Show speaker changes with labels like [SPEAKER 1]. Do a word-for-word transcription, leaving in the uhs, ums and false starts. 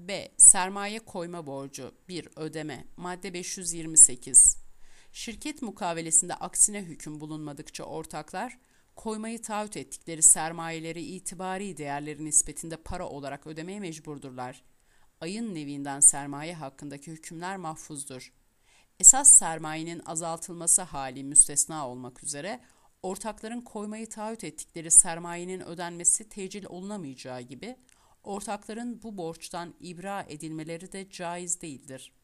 [SPEAKER 1] B. Sermaye koyma borcu bir. Ödeme. Madde beş yüz yirmi sekiz. Şirket mukavelesinde aksine hüküm bulunmadıkça ortaklar, koymayı taahhüt ettikleri sermayeleri itibari değerleri nispetinde para olarak ödemeye mecburdurlar. Ayın nevinden sermaye hakkındaki hükümler mahfuzdur. Esas sermayenin azaltılması hali müstesna olmak üzere, ortakların koymayı taahhüt ettikleri sermayenin ödenmesi tecil olunamayacağı gibi, ortakların bu borçtan ibra edilmeleri de caiz değildir.